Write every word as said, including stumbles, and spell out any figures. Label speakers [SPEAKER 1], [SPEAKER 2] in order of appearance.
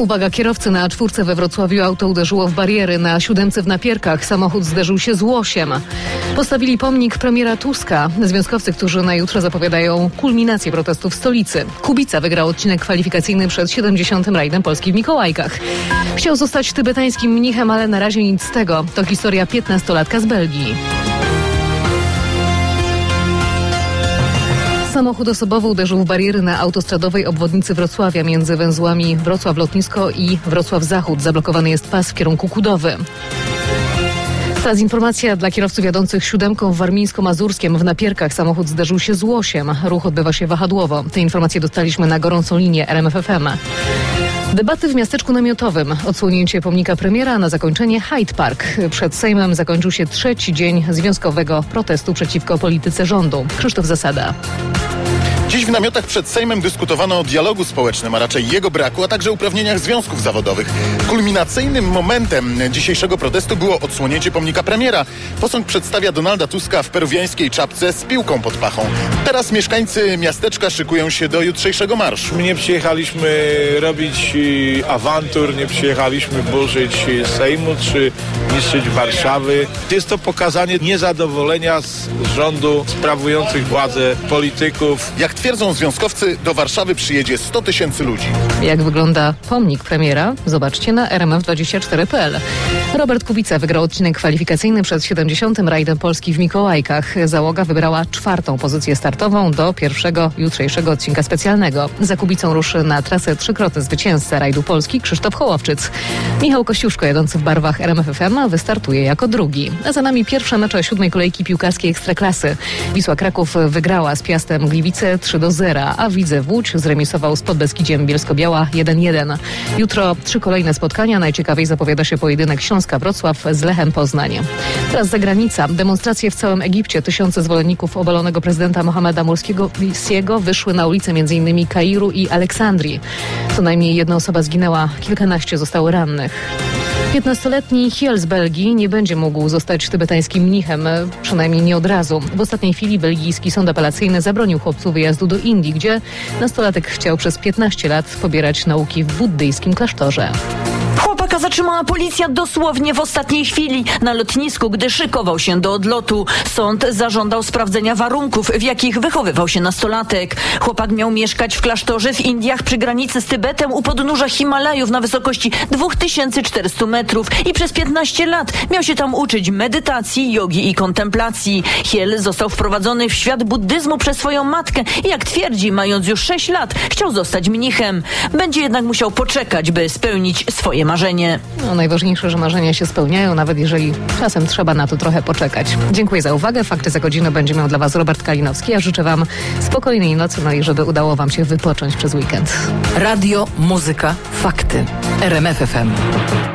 [SPEAKER 1] Uwaga, kierowcy, na A cztery we Wrocławiu auto uderzyło w bariery. Na siódemce w Napierkach samochód zderzył się z łosiem. Postawili pomnik premiera Tuska. Związkowcy, którzy na jutro zapowiadają kulminację protestu w stolicy. Kubica wygrał odcinek kwalifikacyjny przed siedemdziesiątym rajdem Polski w Mikołajkach. Chciał zostać tybetańskim mnichem, ale na razie nic z tego. To historia piętnastolatka z Belgii. Samochód osobowy uderzył w bariery na autostradowej obwodnicy Wrocławia między węzłami Wrocław Lotnisko i Wrocław Zachód. Zablokowany jest pas w kierunku Kudowy. Teraz informacja dla kierowców jadących siódemką w Warmińsko-Mazurskiem. W Napierkach samochód zderzył się z łosiem. Ruch odbywa się wahadłowo. Te informacje dostaliśmy na gorącą linię R M F F M. Debaty w miasteczku namiotowym. Odsłonięcie pomnika premiera, na zakończenie Hyde Park. Przed Sejmem zakończył się trzeci dzień związkowego protestu przeciwko polityce rządu. Krzysztof Zasada.
[SPEAKER 2] Dziś w namiotach przed Sejmem dyskutowano o dialogu społecznym, a raczej jego braku, a także uprawnieniach związków zawodowych. Kulminacyjnym momentem dzisiejszego protestu było odsłonięcie pomnika premiera. Posąg przedstawia Donalda Tuska w peruwiańskiej czapce z piłką pod pachą. Teraz mieszkańcy miasteczka szykują się do jutrzejszego marszu.
[SPEAKER 3] My nie przyjechaliśmy robić awantur, nie przyjechaliśmy burzyć Sejmu czy niszczyć Warszawy. Jest to pokazanie niezadowolenia z rządu sprawujących władzę polityków.
[SPEAKER 2] Jak twierdzą związkowcy, do Warszawy przyjedzie sto tysięcy ludzi.
[SPEAKER 1] Jak wygląda pomnik premiera? Zobaczcie na R M F dwadzieścia cztery kropka p l. Robert Kubica wygrał odcinek kwalifikacyjny przed siedemdziesiątym rajdem Polski w Mikołajkach. Załoga wybrała czwartą pozycję startową do pierwszego jutrzejszego odcinka specjalnego. Za Kubicą ruszy na trasę trzykrotny zwycięzca rajdu Polski Krzysztof Hołowczyc. Michał Kościuszko, jadący w barwach R M F F M, wystartuje jako drugi. A za nami pierwsze mecze siódmej kolejki piłkarskiej Ekstraklasy. Wisła Kraków wygrała z Piastem Gliwice trzy do zera, a Widzew Łódź zremisował z Podbeskidziem Bielsko-Biała jeden jeden. Jutro trzy kolejne spotkania. Najciekawiej zapowiada się pojedynek Śląska Wrocław z Lechem Poznań. Teraz zagranica. Demonstracje w całym Egipcie. Tysiące zwolenników obalonego prezydenta Mohameda Mursiego wyszły na ulice m.in. Kairu i Aleksandrii. Co najmniej jedna osoba zginęła, kilkanaście zostało rannych. piętnastoletni Hiel z Belgii nie będzie mógł zostać tybetańskim mnichem, przynajmniej nie od razu. W ostatniej chwili belgijski sąd apelacyjny zabronił chłopcu wyjazdu do Indii, gdzie nastolatek chciał przez piętnaście lat pobierać nauki w buddyjskim klasztorze.
[SPEAKER 4] Chłopaka zatrzymała policja dosłownie w ostatniej chwili na lotnisku, gdy szykował się do odlotu. Sąd zażądał sprawdzenia warunków, w jakich wychowywał się nastolatek. Chłopak miał mieszkać w klasztorze w Indiach przy granicy z Tybetem u podnóża Himalajów na wysokości dwa tysiące czterysta metrów i przez piętnaście lat miał się tam uczyć medytacji, jogi i kontemplacji. Hiel został wprowadzony w świat buddyzmu przez swoją matkę i jak twierdzi, mając już sześć lat, chciał zostać mnichem. Będzie jednak musiał poczekać, by spełnić swoje marzenie.
[SPEAKER 1] No, najważniejsze, że marzenia się spełniają, nawet jeżeli czasem trzeba na to trochę poczekać. Dziękuję za uwagę. Fakty za godzinę będzie miał dla Was Robert Kalinowski. Ja życzę Wam spokojnej nocy, no i żeby udało Wam się wypocząć przez weekend.
[SPEAKER 5] Radio, muzyka, fakty. R M F F M.